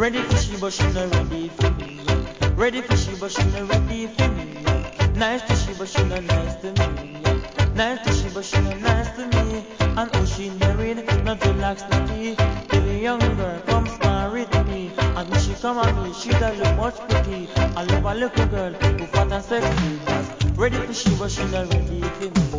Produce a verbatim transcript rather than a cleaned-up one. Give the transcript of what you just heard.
Ready for she, but she not ready for me. Yeah. Ready for she, but she not ready for me. Yeah. Nice to she, but she not nice to me. Yeah. Nice to she, but she not nice to me. And oh, she married, not relax the tea. Till a young girl comes married me. And when she come on me, she don't look much pretty. I love a little girl who fat and sexy. Ready for she, but she not ready for me.